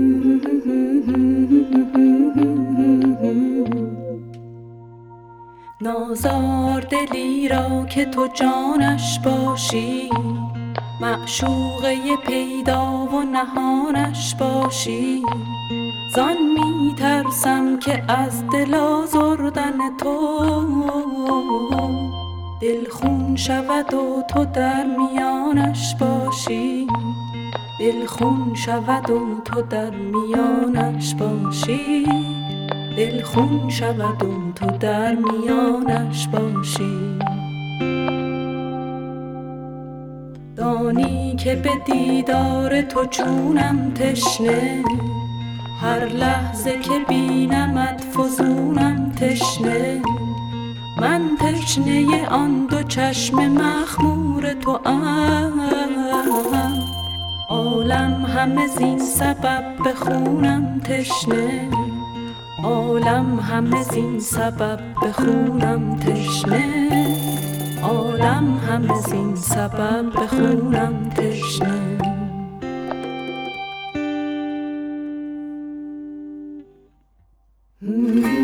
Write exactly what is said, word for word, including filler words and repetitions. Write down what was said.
نازار دلی را که تو جانش باشی، معشوقه پیدا و نهانش باشی. زان می ترسم که از دل آزردن تو دل خون شود و تو در میانش باشی. دل خون شود و تو در میانش باشی. دل خون شود و تو در میانش باشی. دانی که به دیدار تو چونم تشنه، هر لحظه که بینمت فزونم تشنه. من تشنه آن دو چشم مخمور تو ام، عالم همه زین سبب به خونم تشنه. عالم همه زین سبب به خونم تشنه. عالم همه زین سبب به خونم تشنه. Mm-hmm.